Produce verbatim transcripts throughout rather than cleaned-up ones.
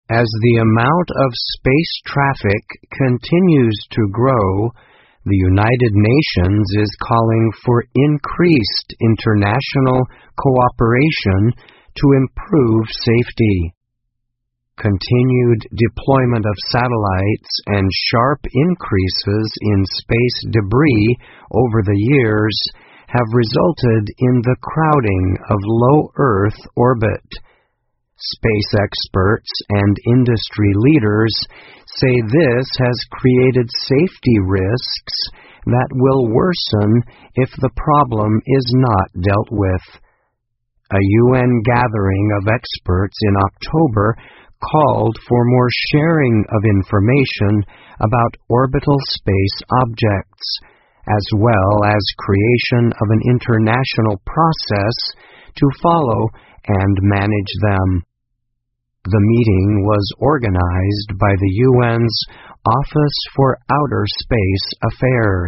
As the amount of space traffic continues to grow, the United Nations is calling for increased international cooperation to improve safety. Continued deployment of satellites and sharp increases in space debris over the years have resulted in the crowding of low Earth orbit. Space experts and industry leaders say this has created safety risks that will worsen if the problem is not dealt with. A U N gathering of experts in October called for more sharing of information about orbital space objects, as well as creation of an international process to follow and manage them. The meeting was organized by the U N's Office for Outer Space Affairs.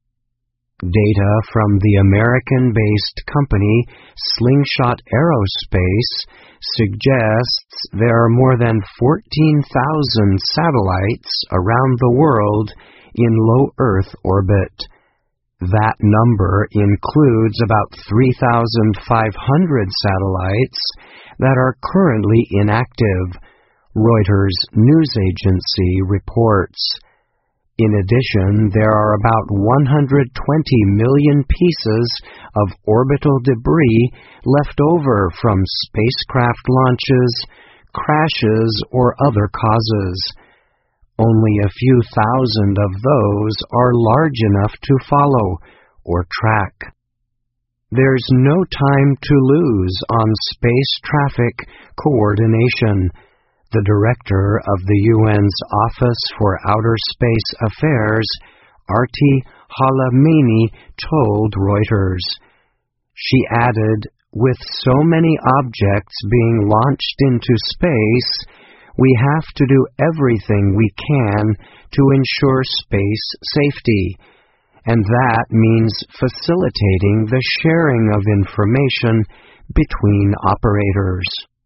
Data from the American-based company Slingshot Aerospace suggests there are more than fourteen thousand satellites around the world in low Earth orbit. That number includes about three thousand five hundred satellites that are currently inactive, Reuters news agency reports. In addition, there are about one hundred twenty million pieces of orbital debris left over from spacecraft launches, crashes, or other causes. Only a few thousand of those are large enough to follow or track. There's no time to lose on space traffic coordination, the director of the U N's Office for Outer Space Affairs, Arti Halamani, told Reuters. She added, "With so many objects being launched into space, we have to do everything we can to ensure space safety, and that means facilitating the sharing of information between operators."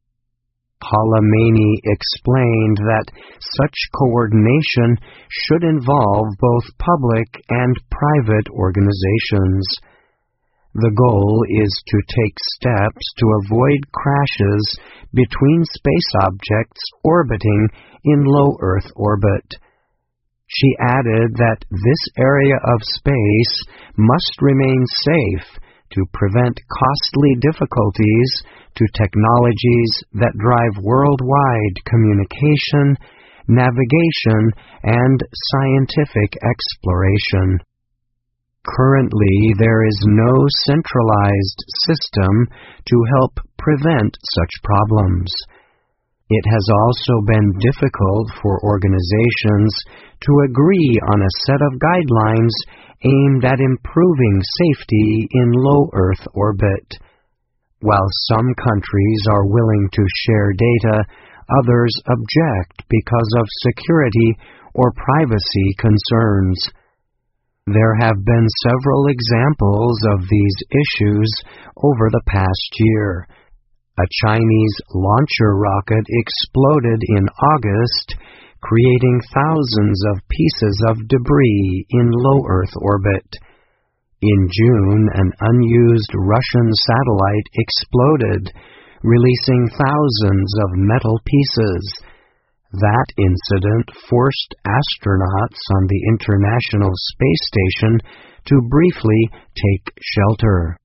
Halamani explained that such coordination should involve both public and private organizations. The goal is to take steps to avoid crashes between space objects orbiting in low Earth orbit. She added that this area of space must remain safe to prevent costly difficulties to technologies that drive worldwide communication, navigation, and scientific exploration. Currently, there is no centralized system to help prevent such problems. It has also been difficult for organizations to agree on a set of guidelines aimed at improving safety in low Earth orbit. While some countries are willing to share data, others object because of security or privacy concerns. There have been several examples of these issues over the past year. A Chinese launcher rocket exploded in August, creating thousands of pieces of debris in low Earth orbit. In June, an unused Russian satellite exploded, releasing thousands of metal pieces. That incident forced astronauts on the International Space Station to briefly take shelter.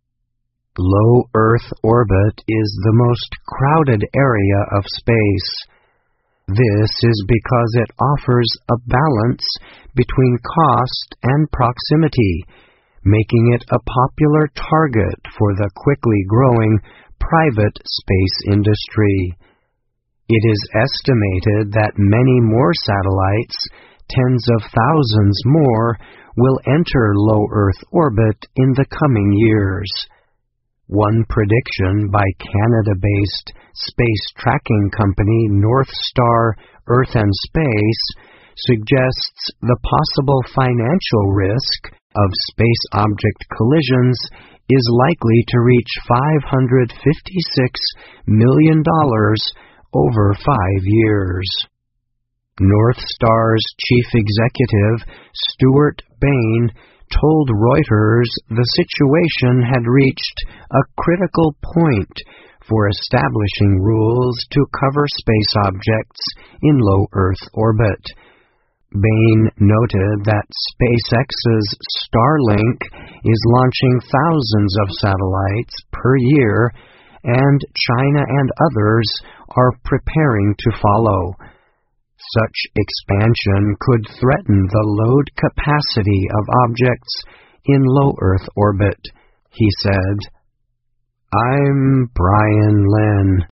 Low Earth orbit is the most crowded area of space. This is because it offers a balance between cost and proximity, making it a popular target for the quickly growing private space industry. It is estimated that many more satellites, tens of thousands more, will enter low Earth orbit in the coming years. One prediction by Canada-based space tracking company North Star Earth and Space suggests the possible financial risk of space object collisions is likely to reach five hundred fifty-six million dollars over five years. Northstar's chief executive, Stuart Bain, told Reuters the situation had reached a critical point for establishing rules to cover space objects in low Earth orbit. Bain noted that SpaceX's Starlink is launching thousands of satellites per year, and China and others are preparing to follow. Such expansion could threaten the load capacity of objects in low Earth orbit, he said. I'm Brian Lynn.